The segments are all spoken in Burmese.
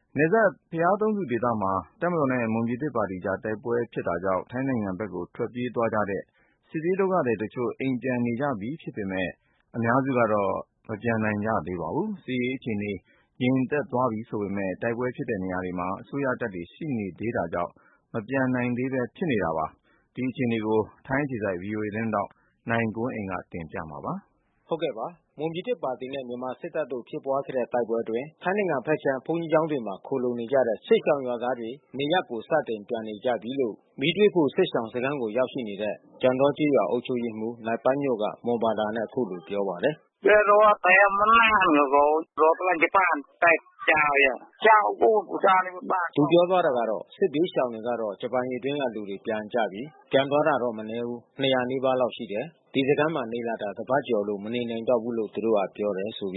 နယ်စပ်ဘုရားသုံးဆူဒေသမှာ တပ်မတော်နဲ့မွန်ပြည်သစ်ပါတီအကြားတိုက်ပွဲဖြစ်တာကြောင့် ထိုင်းနိုင်ငံဘက်ကိုထွက်ပြေးသွားကြတဲ့ စစ်ပြေးဒုက္ခသည်တချို့ အိမ်ပြန်နေကြပြီဖြစ်ပေမဲ့ အများစုကတော့ မပြန်နိုင်ကြသေးပါဘူး။ စစ်ရေးအခြေအနေငြိမ်သက်သွားပြီဆိုပေမဲ့ တိုက်ပွဲဖြစ်တဲ့နေရာတွေမှာ အစိုးရတပ်တွေရှိနေသေးတာကြောင့် မပြန်နိုင်သေးပဲဖြစ်နေတာပါ။ ဒီအခြေအနေကို ထိုင်းအခြေစိုက် VOA သတင်းထောက်နိုင်ကွန်းအိန်ကနေပြောပြပေးမှာပါ။ ဟုတ်ကဲ့ပါ။ မွန်ပြည်သစ်ပါတီနဲ့မြန်မာစစ်တပ်တို့ဖြစ်ပွါးခဲ့တဲ့တိုက်ပွဲအတွင်း ထိုင်းနိုင်ငံဘက်ခြမ်းဘုန်းကြီးကျောင်းတွေမှာ ခိုလှုံနေကြတဲ့ စစ်ရှောင်ရွာသားတွေ နေရပ်ကိုစတင်ပြန်နေကြပြီလို့ မီးသွေးဖိုစစ်ရှောင်စခန်းကိုရောက်ရှိနေတဲ့ ကြံတောကျေးရွာအုပ်ချုပ်ရေးမှူး နိုင်ပန်းညိုက မွန်ဘာသာနဲ့အခုလိုပြောပါတယ်။ "သူတို့ပြောသွားတာကတော့ စစ်ဘေးရှောင်တွေကတော့ ဂျပန်ရေတွင်းကလူတွေပြန်ကြပြီ။ ပြန်သွားတာတော့မနည်းဘူး။ 200 နီးပါးလောက်ရှိတယ်။ ဒီစခန်းမှာနေလာတာတပတ်ကျော်လို့မနေနိုင်တော့ဘူးလို့သူတို့ကပြောတယ်။"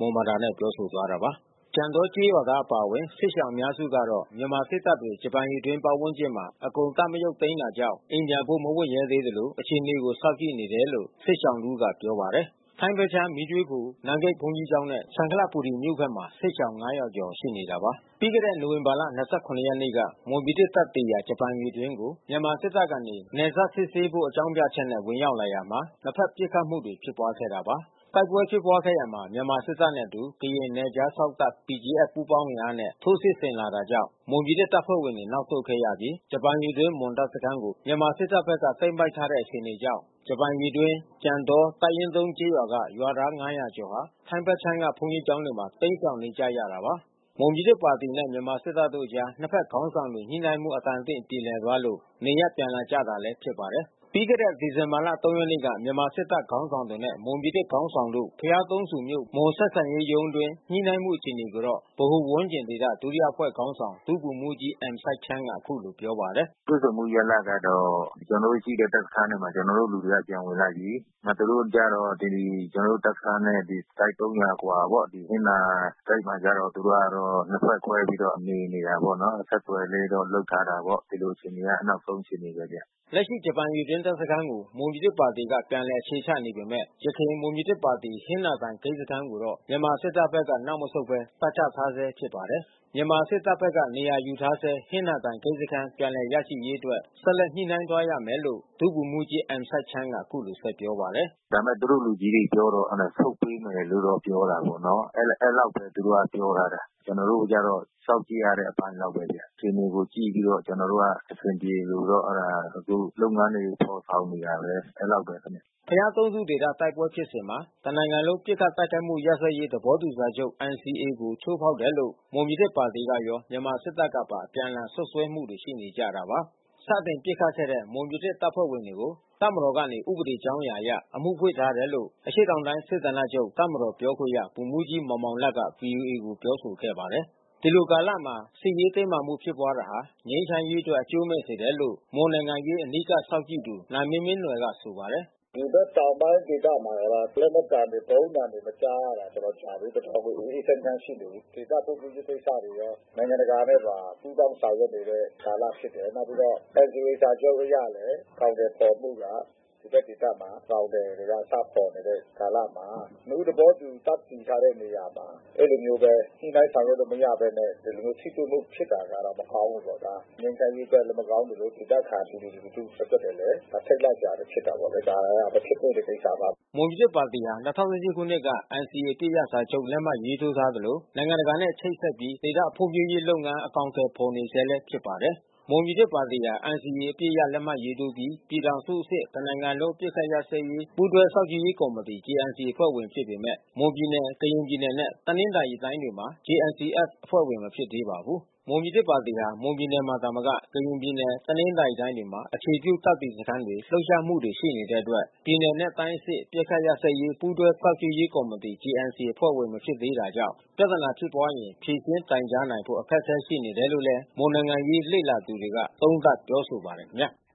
ကြံတောကျေးရွာသားအပါအဝင် စစ်ရှောင်အများစုကတော့ မြန်မာစစ်တပ်တွေ ဂျပန်ရေတွင်းပတ်ဝန်းကျင်မှာ အကုန်တပ်မရုပ်သိမ်းတာကြောင့် အိမ်ပြန်ဖို့မဝံ့ရဲသေးသလို အခြေအနေကိုစောင့်ကြည့်နေတယ်လို့ စစ်ရှောင်တဦးကပြောပါတယ်။ ထိုင်းဘက်ခြမ်း မီးသွေးဖို နန်းကိတ်ဘုန်းကြီးကျောင်းနဲ့ စံခလပူရီမြို့ဘက်မှာ စစ်ရှောင် 500 ကျော်ရှိနေတာပါ။ ပြီးခဲ့တဲ့နိုဝင်ဘာလ ၂၇ ရက်နေ့က မွန်ပြည်သစ်တပ်တည်ရာ ဂျပန်ရေတွင်းကို မြန်မာစစ်တပ်ကနေ နယ်စပ်စစ်ဆေးဖို့ အကြောင်းပြချက်နဲ့ ဝင်ရောက်လာရာမှာ နှစ်ဖက်ပစ်ခတ်မှုတွေဖြစ်ပွားခဲ့တာပါ။ တိုက်ပွဲဖြစ်ပွားခဲ့ရာမှာ မြန်မာစစ်တပ်နဲ့အတူ ကရင်နယ်ခြားစောင့်တပ် BGF ပူးပေါင်းအင်အားနဲ့ ထိုးစစ်ဆင်လာတာကြောင့် မွန်ပြည်သစ်တပ်ဖွဲ့ဝင်တွေ နောက်ဆုတ်ခဲ့ရပြီး ဂျပန်ရေတွင်းမွန်တပ်စခန်းကို မြန်မာစစ်တပ်ဘက်က သိမ်းပိုက်ထားတဲ့အခြေအနေကြောင့် ဂျပန်ရေတွင်း ကြံတော တပ်ရင်း ၃ ကျေးရွာက ရွာသား 500 ကျော်ဟာ ထိုင်းဘက်ခြမ်းက ဘုန်းကြီးကျောင်းတွေမှာ တိမ်းရှောင်နေကြရတာပါ။ မွန်ပြည်သစ်ပါတီနဲ့မြန်မာစစ်တပ်တို့အကြား နှစ်ဖက်ခေါင်းဆောင်တွေ ညှိနှိုင်းမှုအတန်အသင့်ပြေလည်သွားလို့ နေရပ်ပြန်လာကြတာလည်းဖြစ်ပါတယ်။ ပြီးခဲ့တဲ့ဒီဇင်ဘာလ ၃ ရက်နေ့က မြန်မာစစ်တပ်ခေါင်းဆောင်တွေနဲ့ မွန်ပြည်သစ်ခေါင်းဆောင်တို့ ဘုရားသုံးဆူမြို့ မွန်ဆက်ဆံရေးရုံးအတွင်း ညှိနှိုင်းမှုအခြေအနေကိုတော့ ဗဟိုဝန်းကျင်ဒေသ ဒုတိယအဖွဲ့ခေါင်းဆောင် ဒုဗိုလ်မှူးကြီး အမ်ဆိုက်ချမ်းကအခုလိုပြောပါတယ်။ "တွေ့ဆုံမှုရလဒ်ကတော့ ကျွန်တော်တို့ရှိတဲ့တပ်စခန်းတွေမှာ ကျွန်တော်တို့လူတွေကပြန်ဝင်လိုက်ပြီ။ သူတို့ကျတော့ကျွန်တော်တို့တပ်စခန်းနဲ့ စခန်း 300 အကွာပေါ့။ ဟင်္သာဂိတ်မှာကျတော့ သူတို့ကတော့ နှစ်ဖွဲ့ခွဲပြီးတော့နေနေတာပေါ့နော်။ အဆက်သွယ်လေးတော့လုပ်ထားတာပေါ့။ ဒီလိုအခြေအနေကနောက်ဆုံးအခြေအနေပဲဗျ။ " လက်ရှိဂျပန်ရေတွင်းတပ်စခန်းကို မွန်ပြည်သစ်ပါတီက ပြန်လည်အခြေချနေပေမဲ့ ယခင်မွန်ပြည်သစ်ပါတီ ဟင်္သာတိုင်ဂိတ်စခန်းကိုတော့ မြန်မာစစ်တပ်ဘက်က နောက်မဆုတ်ဘဲ တပ်ချထားဆဲဖြစ်ပါတယ်။ မြန်မာစစ်တပ်ဘက်က နေရာယူထားဆဲ ဟင်္သာတိုင်ဂိတ်စခန်းပြန်လည်ရရှိရေးအတွက် ဆက်လက်ညှိနှိုင်းသွားရမယ်လို့ ဒုဗိုလ်မှူးကြီး အမ်ဆိုက်ချမ်းကအခုလိုဆက်ပြောပါတယ်။ "ဒါပေမဲ့သူတို့လူကြီးတွေပြောတော့ ဆုတ်ပေးမယ်လို့တော့ပြောတာပေါ့နော်။ အဲဒီလောက်ပဲသူတို့ကပြောထားတာ။ ကျွန်တော်တို့ကျတော့စောင့်ကြည့်ရတဲ့အပိုင်းလောက်ပဲဗျ။ အခြေအနေကိုကြည့်ပြီးတော့ကျွန်တော်တို့ကအဆင်ပြေလို့တော့အခုလုပ်ငန်းတွေဖော်ဆောင်နေတာပဲ။ အဲဒီလောက်ပဲခင်ဗျ။ " ဘုရားသုံးဆူဒေသတိုက်ပွဲဖြစ်စဉ်မှာ တနိုင်ငံလုံးပစ်ခတ်တိုက်ခိုက်မှုရပ်စဲရေးသဘောတူစာချုပ် NCA ကို ချိုးဖောက်တယ်လို့ မွန်ပြည်သစ်ပါတီကရော မြန်မာစစ်တပ်ကပါ အပြန်အလှန်စွပ်စွဲမှုတွေရှိနေကြတာပါ။ စတင်ပစ်ခတ်ခဲ့တဲ့ မွန်ပြည်သစ်တပ်ဖွဲ့ဝင်တွေကို တပ်မတော်ကနေ ဥပဒေကြောင်းအရ အမှုဖွင့်ထားတယ်လို့ အရှေ့တောင်တိုင်းစစ်ဌာနချုပ်တပ်မတော်ပြောခွင့်ရ ဗိုလ်မှူးကြီးမောင်မောင်လတ်က ဗွီအိုအေကိုပြောဆိုခဲ့ပါတယ်။ ဒီလိုကာလမှာ စစ်ရေးတင်းမာမှုဖြစ်ပွားတာဟာ ငြိမ်းချမ်းရေးအတွက်အကျိုးမဲ့စေတယ်လို့ မွန်နိုင်ငံရေးအနီးကပ်စောင့်ကြည့်သူ နိုင်မင်းမင်းနွယ်ကဆိုပါတယ်။ "ဒီဘက်တောင်ပိုင်းဒေသမှာက လက်နက်သံတွေ ဗုံးသံတွေမကြားရတာတော်တော်ကြာပြီ။ တော်တော်ကိုအေးအေးချမ်းချမ်းရှိနေပြီ။ ဒေသဖွံ့ဖြိုးရေးကိစ္စတွေရော နိုင်ငံတကာနဲ့ပါပူးပေါင်းဆောင်ရွက်နေတဲ့ကာလဖြစ်တယ်။ နောက်ပြီးတော့ NCA စာချုပ်အရလည်း အကောင်အထည်ဖော်မှုက ဒီဘက်ဒေသမှာအကောင်အထည်တွေကစပေါ်နေတဲ့ကာလမှာ နှစ်ဦးသဘောတူတပ်တည်ထားတဲ့နေရာမှာ အဲဒီလိုမျိုးပဲညှိနှိုင်းဆောင်ရွက်လို့မရဘဲနဲ့ ဒီလိုမျိုးထိတွေ့မှုဖြစ်တာကတော့မကောင်းဘူးပေါ့။ ငြိမ်းချမ်းရေးအတွက်လည်းမကောင်းသလို ဒေသခံပြည်သူလူထုအတွက်လည်း ထိတ်လန့်စရာဖြစ်တာပေါ့လေ။ ဒါကမဖြစ်သင့်တဲ့ကိစ္စပါ။" မွန်ပြည်သစ်ပါတီဟာ ၂၀၁၈ ခုနှစ်က NCA အပစ်ရပ်စာချုပ်လက်မှတ်ရေးထိုးထားသလို နိုင်ငံတကာနဲ့ချိတ်ဆက်ပြီး ဒေသဖွံ့ဖြိုးရေးလုပ်ငန်းအကောင်အထည်ဖော်နေဆဲလည်းဖြစ်ပါတယ်။ မွန်ပြည်သစ်ပါတီဟာ NCA အပစ်ရပ်လက်မှတ်ရေးထိုးပြီး ပြည်ထောင်စုအဆင့် တနိုင်ငံလုံးအပစ်အခတ်ရပ်စဲရေး ပူးတွဲစောင့်ကြည့်ရေးကော်မတီ JMC အဖွဲ့ဝင်ဖြစ်ပေမဲ့ မွန်ပြည်နယ် ကရင်ပြည်နယ်နဲ့ တနင်္သာရီတိုင်းတွေမှာ JMC-S အဖွဲ့ဝင်မဖြစ်သေးပါဘူး။ မွန်ပြည်သစ်ပါတီဟာ မွန်ပြည်နယ်မှာသာမက ကရင်ပြည်နယ် တနင်္သာရီတိုင်းတွေမှာ အခြေပြုတပ်တည်စခန်းတွေ လှုပ်ရှားမှုတွေရှိနေတဲ့အတွက် ပြည်နယ်နဲ့တိုင်းအဆင့် အပစ်အခတ်ရပ်စဲရေး ပူးတွဲစောင့်ကြည့်ရေးကော်မတီ JMC အဖွဲ့ဝင်မဖြစ်သေးတာကြောင့် ပြဿနာဖြစ်ပွားရင် ဖြေရှင်းတိုင်ကြားနိုင်ဖို့အခက်ခဲရှိနေတယ်လို့ မွန်နိုင်ငံရေးလေ့လာသူတွေက သုံးသပ်ပြောဆိုပါတယ်ခင်ဗျာ။